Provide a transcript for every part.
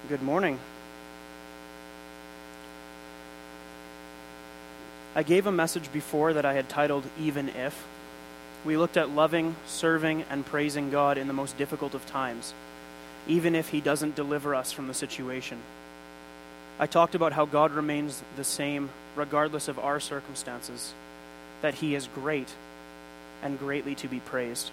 Good morning. I gave a message before that I had titled, Even If. We looked at loving, serving, and praising God in the most difficult of times, even if He doesn't deliver us from the situation. I talked about how God remains the same regardless of our circumstances, that He is great and greatly to be praised.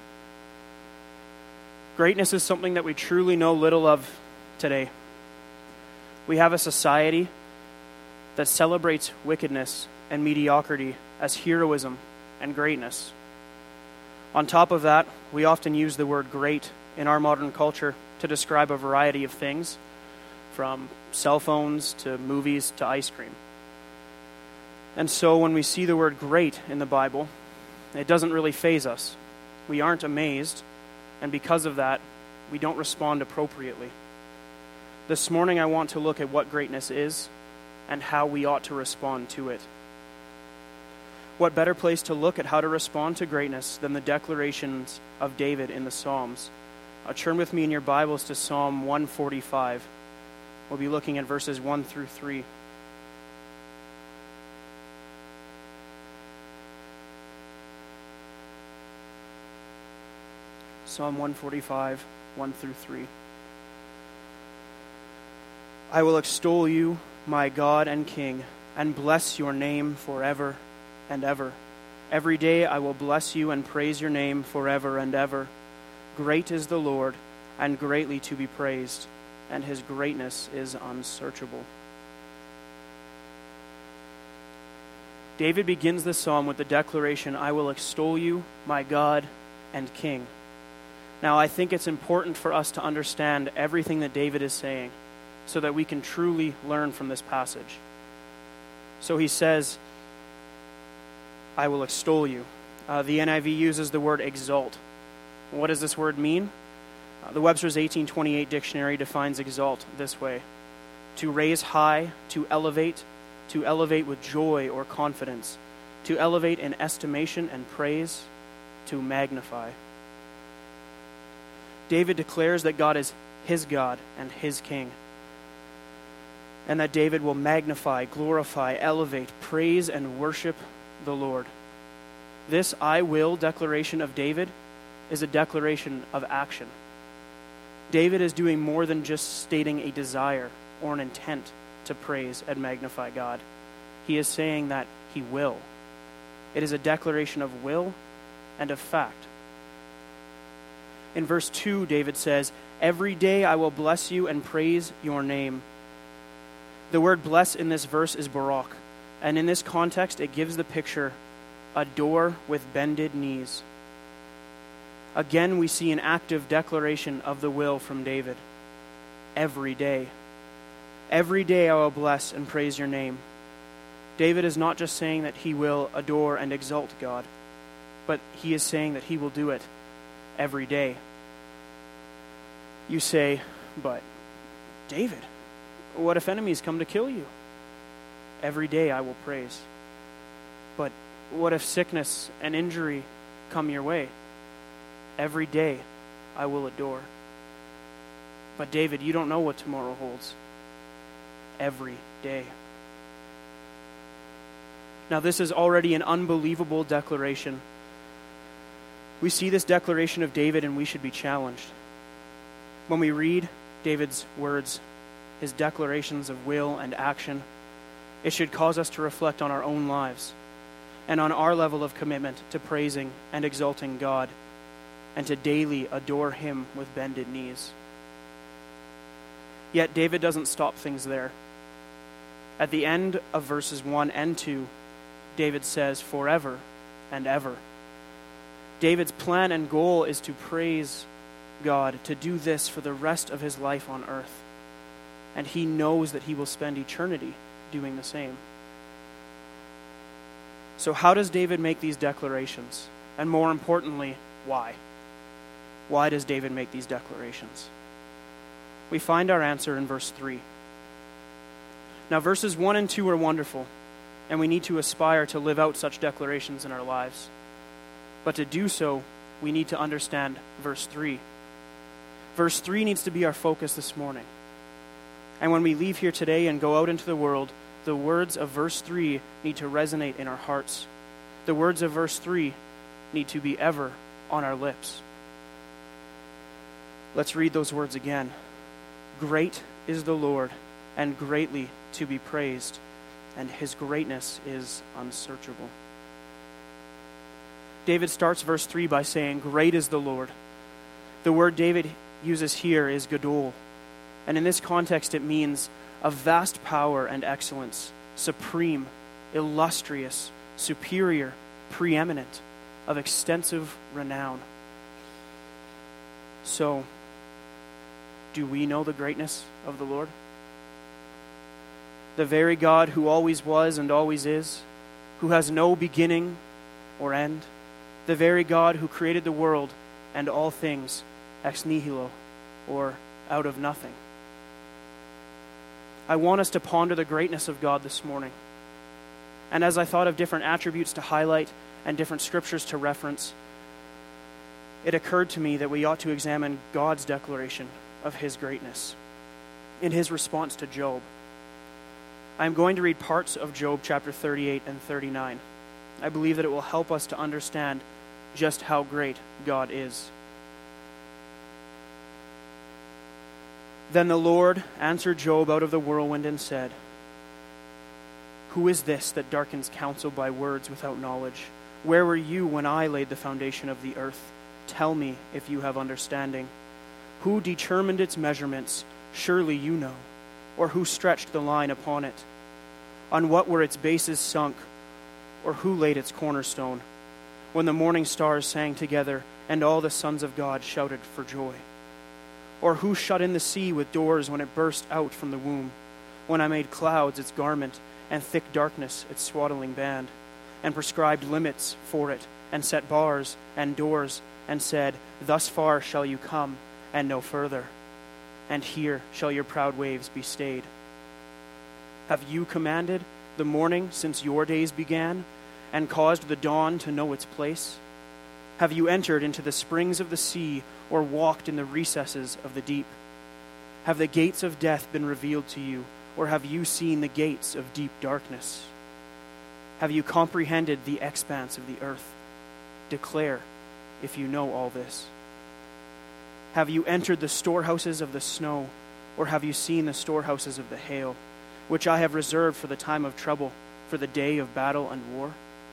Greatness is something that we truly know little of today. We have a society that celebrates wickedness and mediocrity as heroism and greatness. On top of that, we often use the word great in our modern culture to describe a variety of things, from cell phones to movies to ice cream. And so when we see the word great in the Bible, it doesn't really faze us. We aren't amazed, and because of that, we don't respond appropriately. This morning I want to look at what greatness is and how we ought to respond to it. What better place to look at how to respond to greatness than the declarations of David in the Psalms? Turn with me in your Bibles to Psalm 145. We'll be looking at verses 1 through 3. Psalm 145, 1 through 3. I will extol you, my God and King, and bless your name forever and ever. Every day I will bless you and praise your name forever and ever. Great is the Lord, and greatly to be praised, and his greatness is unsearchable. David begins the psalm with the declaration, I will extol you, my God and King. Now, I think it's important for us to understand everything that David is saying so that we can truly learn from this passage. So he says, I will extol you. The NIV uses the word exalt. What does this word mean? The Webster's 1828 dictionary defines exalt this way: to raise high, to elevate with joy or confidence, to elevate in estimation and praise, to magnify. David declares that God is his God and his King, and that David will magnify, glorify, elevate, praise, and worship the Lord. This I will declaration of David is a declaration of action. David is doing more than just stating a desire or an intent to praise and magnify God. He is saying that he will. It is a declaration of will and of fact. In verse 2, David says, every day I will bless you and praise your name. The word bless in this verse is barak, and in this context it gives the picture a door with bended knees. Again, we see an active declaration of the will from David. Every day. Every day I will bless and praise your name. David is not just saying that he will adore and exalt God, but he is saying that he will do it every day. You say, but David, what if enemies come to kill you? Every day I will praise. But what if sickness and injury come your way? Every day I will adore. But David, you don't know what tomorrow holds. Every day. Now this is already an unbelievable declaration. We see this declaration of David and we should be challenged. When we read David's words, his declarations of will and action, it should cause us to reflect on our own lives and on our level of commitment to praising and exalting God and to daily adore him with bended knees. Yet David doesn't stop things there. At the end of verses 1 and 2, David says, forever and ever. David's plan and goal is to praise God, to do this for the rest of his life on earth. And he knows that he will spend eternity doing the same. So how does David make these declarations? And more importantly, why? Why does David make these declarations? We find our answer in verse 3. Now, verses 1 and 2 are wonderful, and we need to aspire to live out such declarations in our lives. But to do so, we need to understand verse 3. Verse 3 needs to be our focus this morning. And when we leave here today and go out into the world, the words of verse 3 need to resonate in our hearts. The words of verse 3 need to be ever on our lips. Let's read those words again. Great is the Lord, and greatly to be praised, and his greatness is unsearchable. David starts verse 3 by saying, great is the Lord. The word David uses here is gadol, and in this context it means of vast power and excellence, supreme, illustrious, superior, preeminent, of extensive renown. So, do we know the greatness of the Lord? The very God who always was and always is, who has no beginning or end, the very God who created the world and all things ex nihilo, or out of nothing. I want us to ponder the greatness of God this morning. And as I thought of different attributes to highlight and different scriptures to reference, it occurred to me that we ought to examine God's declaration of his greatness in his response to Job. I'm going to read parts of Job chapter 38 and 39. I believe that it will help us to understand just how great God is. Then the Lord answered Job out of the whirlwind and said, who is this that darkens counsel by words without knowledge? Where were you when I laid the foundation of the earth? Tell me if you have understanding. Who determined its measurements? Surely you know. Or who stretched the line upon it? On what were its bases sunk? Or who laid its cornerstone? When the morning stars sang together, and all the sons of God shouted for joy? Or who shut in the sea with doors when it burst out from the womb? When I made clouds its garment, and thick darkness its swaddling band, and prescribed limits for it, and set bars and doors, and said, thus far shall you come, and no further, and here shall your proud waves be stayed. Have you commanded the morning since your days began, and caused the dawn to know its place? Have you entered into the springs of the sea, or walked in the recesses of the deep? Have the gates of death been revealed to you, or have you seen the gates of deep darkness? Have you comprehended the expanse of the earth? Declare if you know all this. Have you entered the storehouses of the snow, or have you seen the storehouses of the hail, which I have reserved for the time of trouble, for the day of battle and war?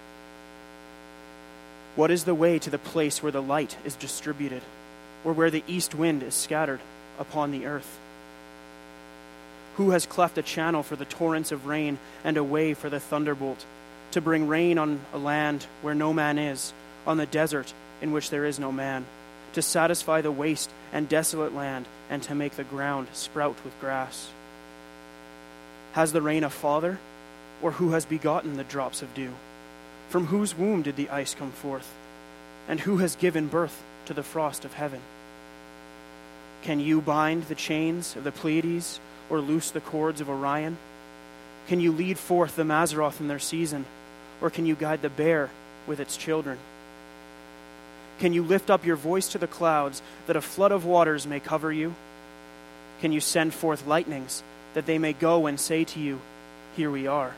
What is the way to the place where the light is distributed, or where the east wind is scattered upon the earth? Who has cleft a channel for the torrents of rain, and a way for the thunderbolt, to bring rain on a land where no man is, on the desert in which there is no man, to satisfy the waste and desolate land, and to make the ground sprout with grass? Has the rain a father, or who has begotten the drops of dew? From whose womb did the ice come forth? And who has given birth to the frost of heaven? Can you bind the chains of the Pleiades, or loose the cords of Orion? Can you lead forth the Mazzaroth in their season, or can you guide the bear with its children? Can you lift up your voice to the clouds, that a flood of waters may cover you? Can you send forth lightnings, that they may go and say to you, here we are?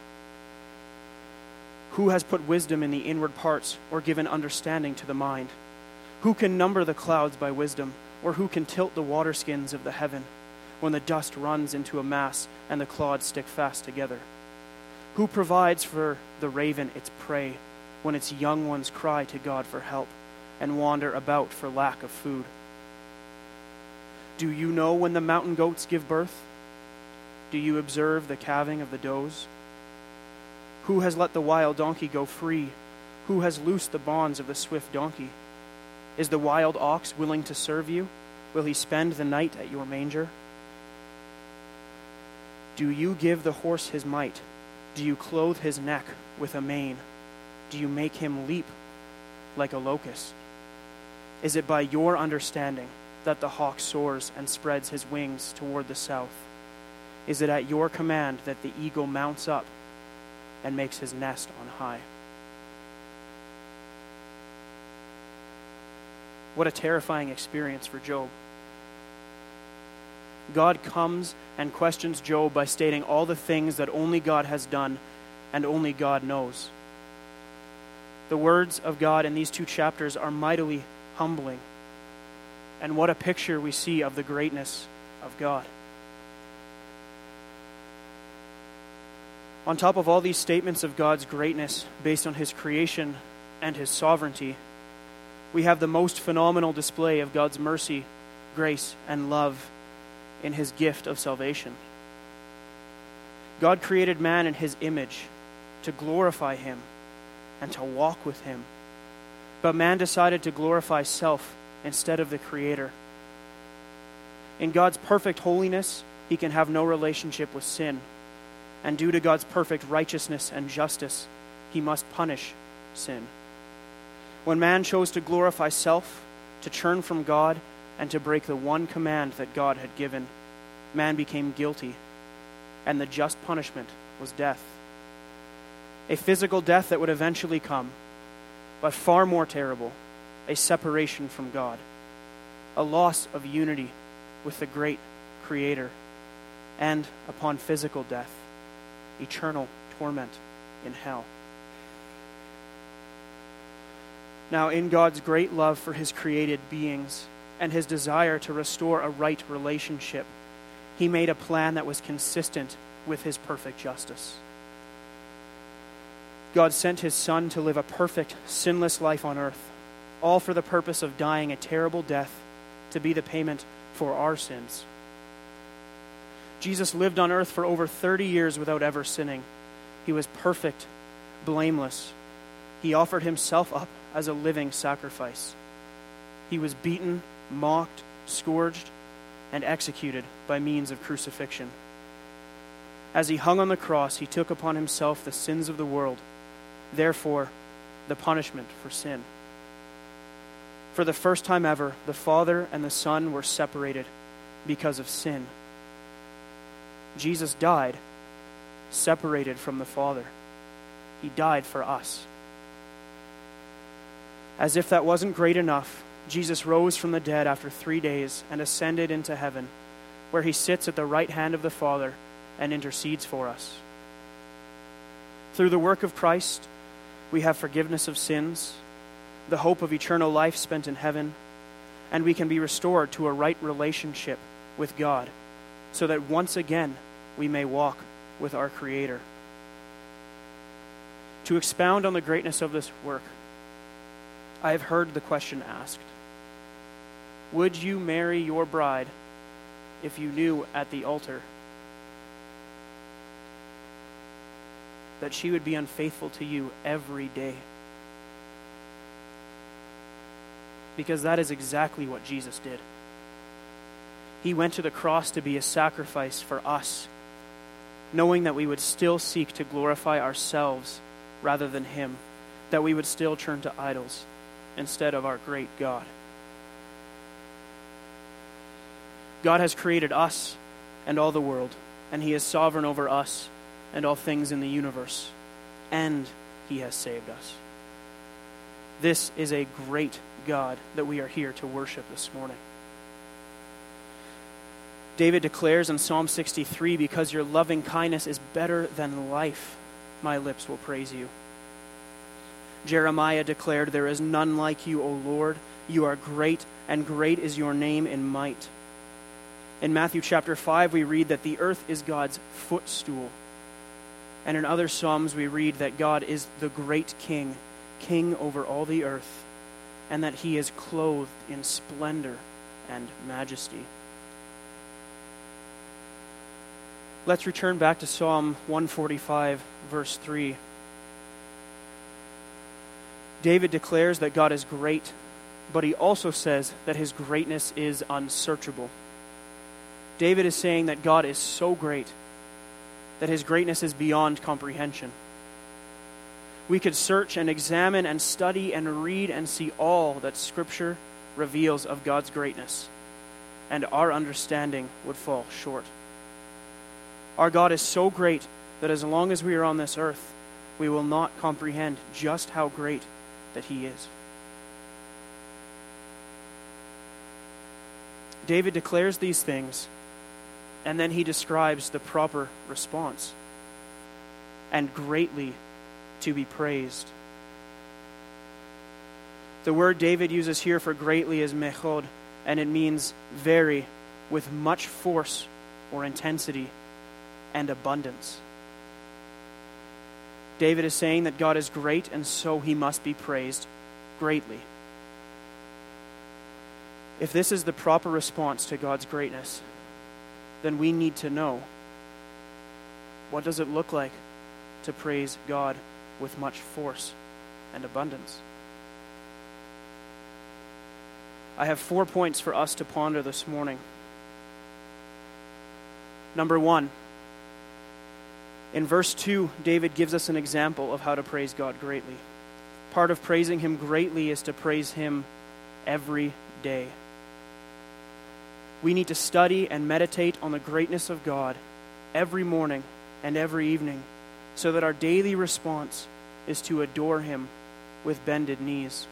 Who has put wisdom in the inward parts, or given understanding to the mind? Who can number the clouds by wisdom, or who can tilt the waterskins of the heaven, when the dust runs into a mass and the clods stick fast together? Who provides for the raven its prey, when its young ones cry to God for help, and wander about for lack of food? Do you know when the mountain goats give birth? Do you observe the calving of the does? Who has let the wild donkey go free? Who has loosed the bonds of the swift donkey? Is the wild ox willing to serve you? Will he spend the night at your manger? Do you give the horse his might? Do you clothe his neck with a mane? Do you make him leap like a locust? Is it by your understanding that the hawk soars and spreads his wings toward the south? Is it at your command that the eagle mounts up and makes his nest on high? What a terrifying experience for Job. God comes and questions Job by stating all the things that only God has done and only God knows. The words of God in these 2 chapters are mightily humbling. And what a picture we see of the greatness of God. On top of all these statements of God's greatness based on his creation and his sovereignty, we have the most phenomenal display of God's mercy, grace, and love in his gift of salvation. God created man in his image to glorify him and to walk with him. But man decided to glorify self instead of the Creator. In God's perfect holiness, he can have no relationship with sin. And due to God's perfect righteousness and justice, he must punish sin. When man chose to glorify self, to turn from God, and to break the one command that God had given, man became guilty, and the just punishment was death. A physical death that would eventually come, but far more terrible, a separation from God, a loss of unity with the great Creator, and upon physical death, eternal torment in hell. Now, in God's great love for his created beings and his desire to restore a right relationship, he made a plan that was consistent with his perfect justice. God sent his Son to live a perfect, sinless life on earth, all for the purpose of dying a terrible death to be the payment for our sins. Jesus lived on earth for over 30 years without ever sinning. He was perfect, blameless. He offered himself up as a living sacrifice. He was beaten, mocked, scourged, and executed by means of crucifixion. As he hung on the cross, he took upon himself the sins of the world, therefore, the punishment for sin. For the first time ever, the Father and the Son were separated because of sin. Jesus died, separated from the Father. He died for us. As if that wasn't great enough, Jesus rose from the dead after 3 days and ascended into heaven, where he sits at the right hand of the Father and intercedes for us. Through the work of Christ, we have forgiveness of sins, the hope of eternal life spent in heaven, and we can be restored to a right relationship with God, so that once again we may walk with our Creator. To expound on the greatness of this work, I have heard the question asked, would you marry your bride if you knew at the altar that she would be unfaithful to you every day? Because that is exactly what Jesus did. He went to the cross to be a sacrifice for us, knowing that we would still seek to glorify ourselves rather than him, that we would still turn to idols instead of our great God. God has created us and all the world, and he is sovereign over us and all things in the universe, and he has saved us. This is a great God that we are here to worship this morning. David declares in Psalm 63, because your loving kindness is better than life, my lips will praise you. Jeremiah declared, there is none like you, O Lord. You are great, and great is your name in might. In Matthew chapter 5, we read that the earth is God's footstool. And in other Psalms, we read that God is the great King, King over all the earth, and that he is clothed in splendor and majesty. Let's return back to Psalm 145, verse 3. David declares that God is great, but he also says that his greatness is unsearchable. David is saying that God is so great that his greatness is beyond comprehension. We could search and examine and study and read and see all that Scripture reveals of God's greatness, and our understanding would fall short. Our God is so great that as long as we are on this earth, we will not comprehend just how great that he is. David declares these things And then he describes the proper response. And greatly to be praised. The word David uses here for greatly is mechod, and it means very, with much force or intensity and abundance. David is saying that God is great, and so he must be praised greatly. If this is the proper response to God's greatness, then we need to know, what does it look like to praise God with much force and abundance? I have 4 points for us to ponder this morning. Number 1, in verse 2, David gives us an example of how to praise God greatly. Part of praising him greatly is to praise him every day. We need to study and meditate on the greatness of God every morning and every evening, so that our daily response is to adore him with bended knees.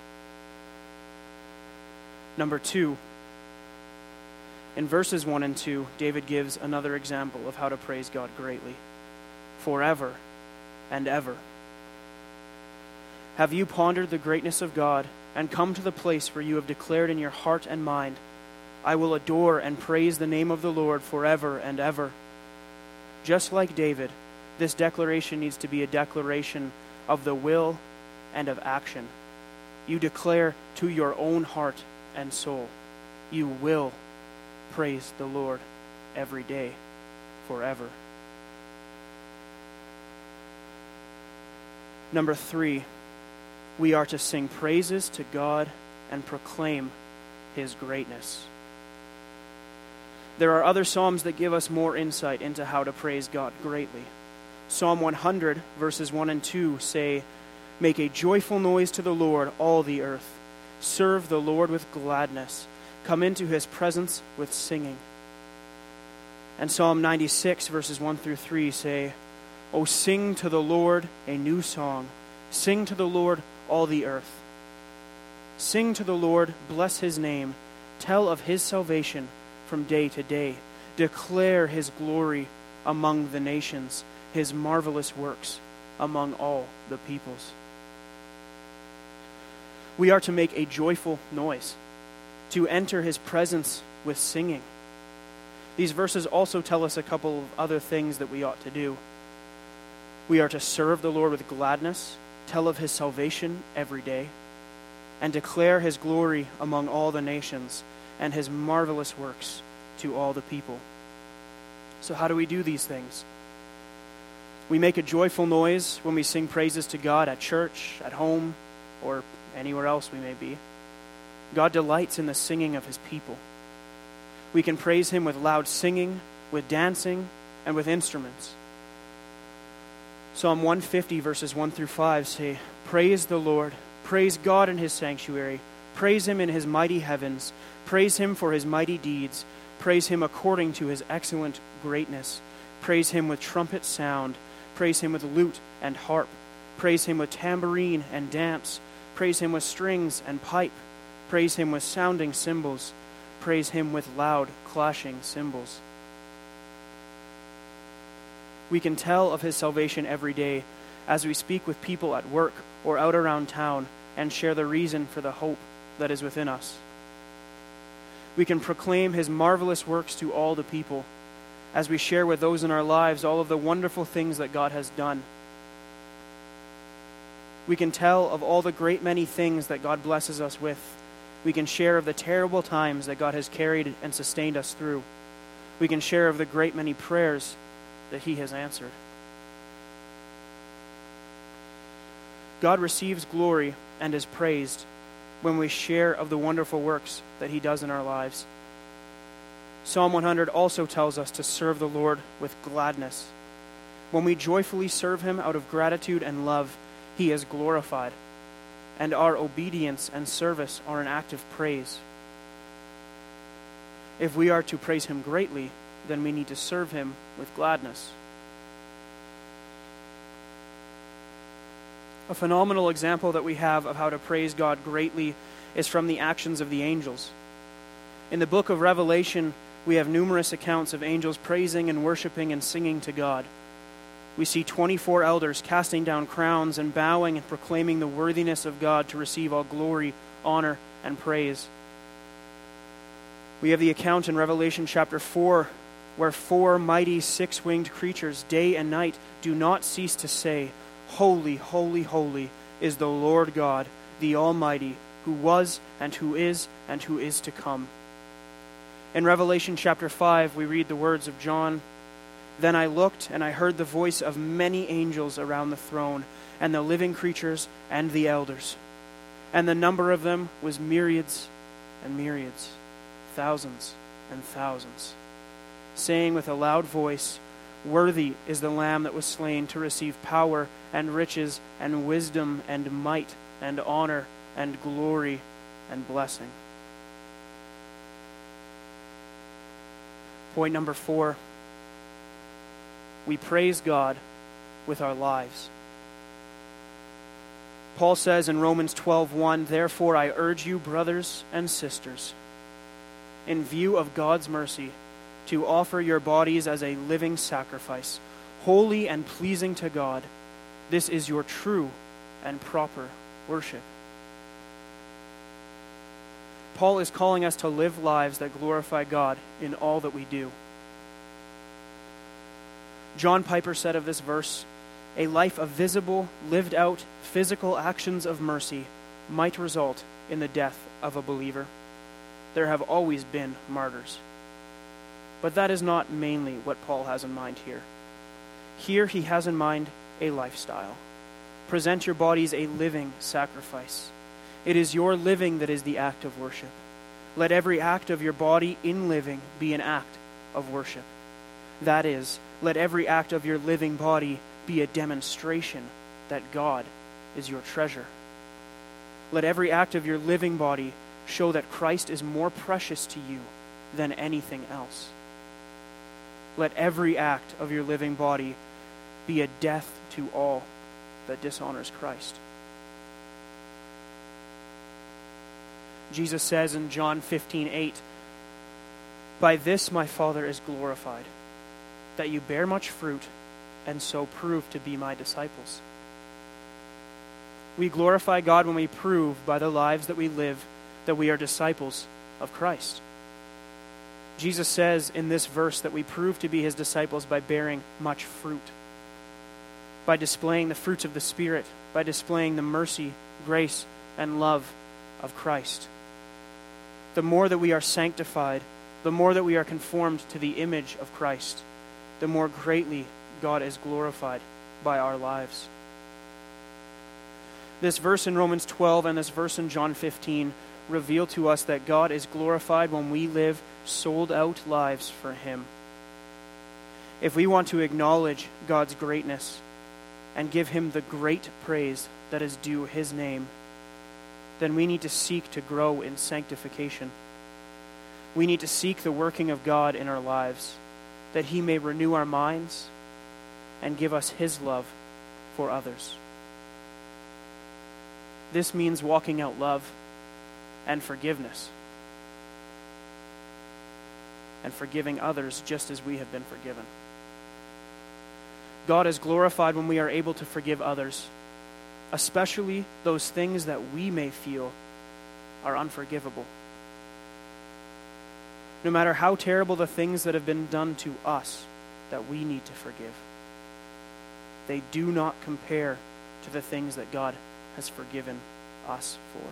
Number 2, in verses 1 and 2, David gives another example of how to praise God greatly. Forever and ever. Have you pondered the greatness of God and come to the place where you have declared in your heart and mind, I will adore and praise the name of the Lord forever and ever? Just like David, this declaration needs to be a declaration of the will and of action. You declare to your own heart and soul, you will praise the Lord every day, forever. Number 3, we are to sing praises to God and proclaim his greatness. There are other psalms that give us more insight into how to praise God greatly. Psalm 100, verses 1 and 2 say, Make a joyful noise to the Lord, all the earth. Serve the Lord with gladness. Come into his presence with singing. And Psalm 96, verses 1 through 3 say, O sing to the Lord a new song. Sing to the Lord all the earth. Sing to the Lord, bless his name. Tell of his salvation from day to day. Declare his glory among the nations, his marvelous works among all the peoples. We are to make a joyful noise, to enter his presence with singing. These verses also tell us a couple of other things that we ought to do. We are to serve the Lord with gladness, tell of his salvation every day, and declare his glory among all the nations and his marvelous works to all the people. So how do we do these things? We make a joyful noise when we sing praises to God at church, at home, or anywhere else we may be. God delights in the singing of his people. We can praise him with loud singing, with dancing, and with instruments. Psalm 150, verses 1 through 5 say, Praise the Lord, praise God in his sanctuary, praise him in his mighty heavens, praise him for his mighty deeds, praise him according to his excellent greatness, praise him with trumpet sound, praise him with lute and harp, praise him with tambourine and dance, praise him with strings and pipe, praise him with sounding cymbals, praise him with loud clashing cymbals. We can tell of his salvation every day as we speak with people at work or out around town and share the reason for the hope that is within us. We can proclaim his marvelous works to all the people as we share with those in our lives all of the wonderful things that God has done. We can tell of all the great many things that God blesses us with. We can share of the terrible times that God has carried and sustained us through. We can share of the great many prayers that he has answered. God receives glory and is praised when we share of the wonderful works that he does in our lives. Psalm 100 also tells us to serve the Lord with gladness. When we joyfully serve him out of gratitude and love, he is glorified, and our obedience and service are an act of praise. If we are to praise him greatly, then we need to serve him with gladness. A phenomenal example that we have of how to praise God greatly is from the actions of the angels. In the book of Revelation, We have numerous accounts of angels praising and worshiping and singing to God. We see 24 elders casting down crowns and bowing and proclaiming the worthiness of God to receive all glory, honor, and praise. We have the account in Revelation chapter 4, where 4 mighty six-winged creatures day and night do not cease to say, "Holy, holy, holy is the Lord God, the Almighty, who was and who is to come." In Revelation chapter 5, we read the words of John, "Then I looked, and I heard the voice of many angels around the throne, and the living creatures and the elders. And the number of them was myriads and myriads, thousands and thousands, saying with a loud voice, 'Worthy is the Lamb that was slain to receive power and riches and wisdom and might and honor and glory and blessing.'" Point number 4. We praise God with our lives. Paul says in Romans 12:1, "Therefore I urge you, brothers and sisters, in view of God's mercy, to offer your bodies as a living sacrifice, holy and pleasing to God. This is your true and proper worship." Paul is calling us to live lives that glorify God in all that we do. John Piper said of this verse, "A life of visible, lived out, physical actions of mercy might result in the death of a believer. There have always been martyrs." But that is not mainly what Paul has in mind here. Here he has in mind a lifestyle. Present your bodies a living sacrifice. It is your living that is the act of worship. Let every act of your body in living be an act of worship. That is, let every act of your living body be a demonstration that God is your treasure. Let every act of your living body show that Christ is more precious to you than anything else. Let every act of your living body be a death to all that dishonors Christ. Jesus says in John 15:8, "By this my Father is glorified, that you bear much fruit, and so prove to be my disciples." We glorify God when we prove by the lives that we live that we are disciples of Christ. Jesus says in this verse that we prove to be his disciples by bearing much fruit, by displaying the fruits of the Spirit, by displaying the mercy, grace, and love of Christ. The more that we are sanctified, the more that we are conformed to the image of Christ, the more greatly God is glorified by our lives. This verse in Romans 12 and this verse in John 15 reveal to us that God is glorified when we live sold-out lives for him. If we want to acknowledge God's greatness and give him the great praise that is due his name, then we need to seek to grow in sanctification. We need to seek the working of God in our lives, that he may renew our minds and give us his love for others. This means walking out love and forgiveness, and forgiving others just as we have been forgiven. God is glorified when we are able to forgive others, especially those things that we may feel are unforgivable. No matter how terrible the things that have been done to us that we need to forgive, they do not compare to the things that God has forgiven us for.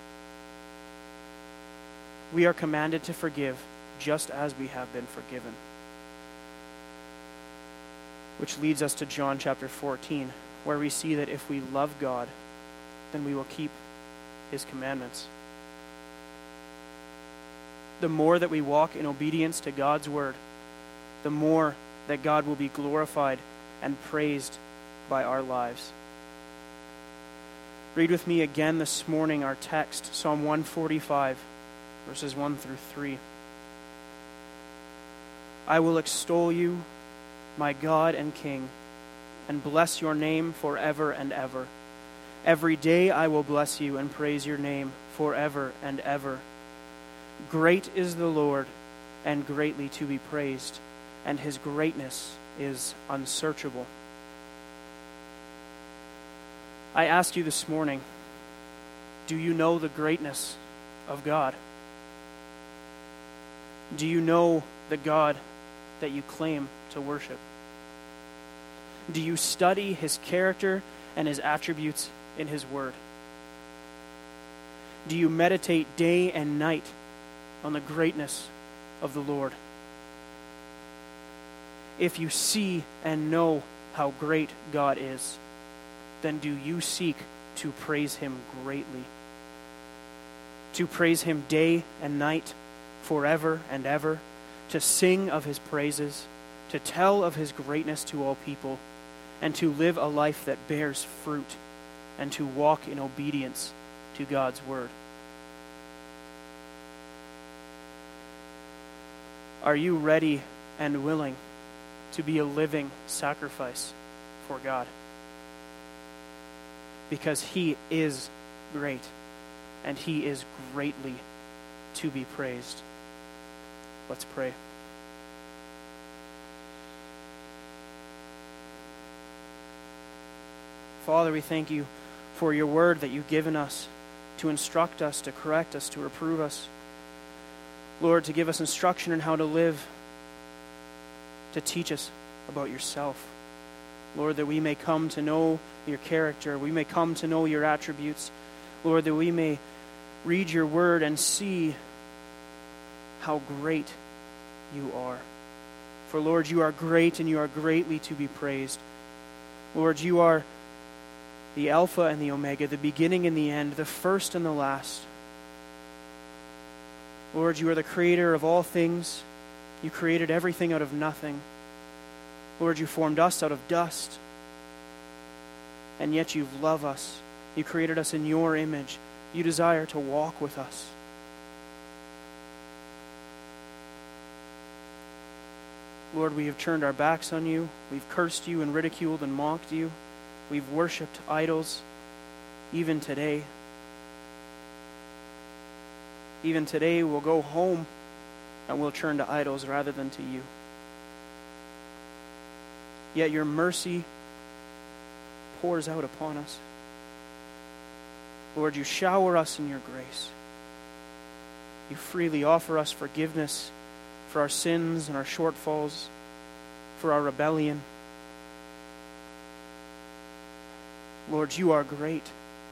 We are commanded to forgive just as we have been forgiven. Which leads us to John chapter 14, where we see that if we love God, then we will keep his commandments. The more that we walk in obedience to God's word, the more that God will be glorified and praised by our lives. Read with me again this morning our text, Psalm 145, verses 1 through 3. "I will extol you, my God and King, and bless your name forever and ever. Every day I will bless you and praise your name forever and ever. Great is the Lord, and greatly to be praised, and his greatness is unsearchable. I ask you this morning, do you know the greatness of God? Do you know the God that you claim to worship? Do you study his character and his attributes in his word? Do you meditate day and night on the greatness of the Lord? If you see and know how great God is, then do you seek to praise him greatly? To praise him day and night, forever and ever, to sing of his praises, to tell of his greatness to all people, and to live a life that bears fruit, and to walk in obedience to God's word. Are you ready and willing to be a living sacrifice for God? Because he is great, and he is greatly to be praised. Let's pray. Father, we thank you for your word that you've given us to instruct us, to correct us, to reprove us. Lord, to give us instruction in how to live, to teach us about yourself. Lord, that we may come to know your character, we may come to know your attributes. Lord, that we may read your word and see how great you are. For Lord, you are great and you are greatly to be praised. Lord, you are the Alpha and the Omega, the beginning and the end, the first and the last. Lord, you are the creator of all things. You created everything out of nothing. Lord, you formed us out of dust. And yet you love us. You created us in your image. You desire to walk with us. Lord, we have turned our backs on you. We've cursed you and ridiculed and mocked you. We've worshipped idols, even today. Even today, we'll go home and we'll turn to idols rather than to you. Yet your mercy pours out upon us. Lord, you shower us in your grace. You freely offer us forgiveness for our sins and our shortfalls, for our rebellion. Lord, you are great.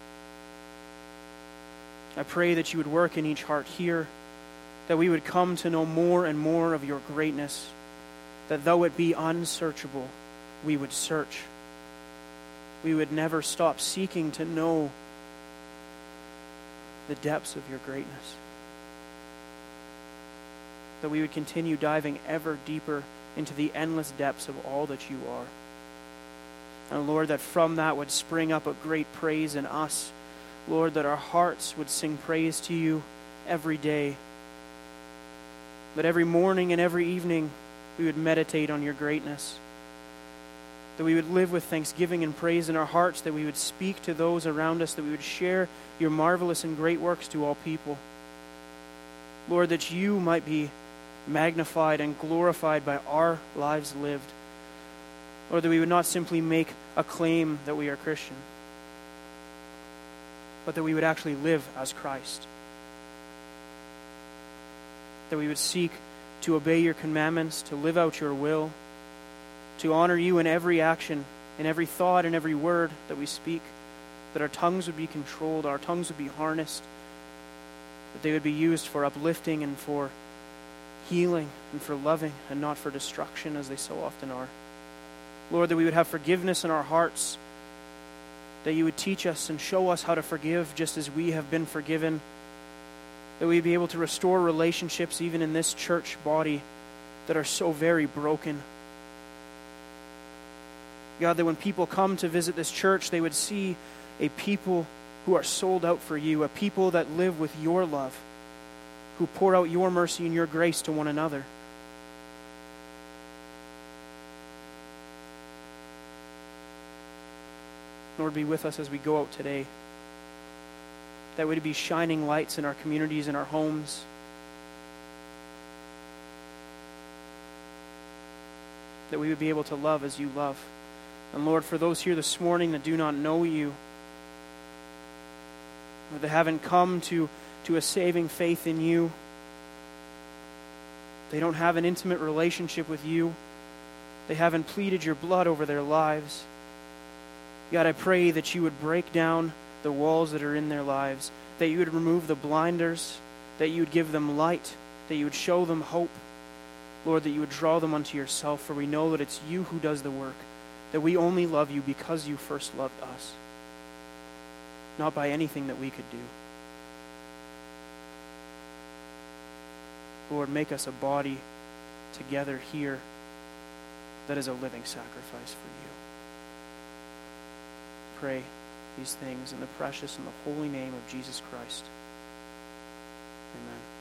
I pray that you would work in each heart here, that we would come to know more and more of your greatness, that though it be unsearchable, we would search. We would never stop seeking to know the depths of your greatness. That we would continue diving ever deeper into the endless depths of all that you are. And Lord, that from that would spring up a great praise in us. Lord, that our hearts would sing praise to you every day. That every morning and every evening we would meditate on your greatness. That we would live with thanksgiving and praise in our hearts. That we would speak to those around us. That we would share your marvelous and great works to all people. Lord, that you might be magnified and glorified by our lives lived. Lord, that we would not simply make a claim that we are Christian, but that we would actually live as Christ. That we would seek to obey your commandments, to live out your will, to honor you in every action, in every thought, in every word that we speak, that our tongues would be controlled, our tongues would be harnessed, that they would be used for uplifting and for healing and for loving and not for destruction as they so often are. Lord, that we would have forgiveness in our hearts, that you would teach us and show us how to forgive just as we have been forgiven, that we'd be able to restore relationships even in this church body that are so very broken. God, that when people come to visit this church, they would see a people who are sold out for you, a people that live with your love, who pour out your mercy and your grace to one another. Lord, be with us as we go out today. That would be shining lights in our communities, in our homes. that we would be able to love as you love. And Lord, for those here this morning that do not know you, or that haven't come to a saving faith in you, they don't have an intimate relationship with you, they haven't pleaded your blood over their lives, God, I pray that you would break down the walls that are in their lives, that you would remove the blinders, that you would give them light, that you would show them hope. Lord, that you would draw them unto yourself, for we know that it's you who does the work, that we only love you because you first loved us, not by anything that we could do. Lord, make us a body together here that is a living sacrifice for you. Pray these things in the precious and the holy name of Jesus Christ. Amen.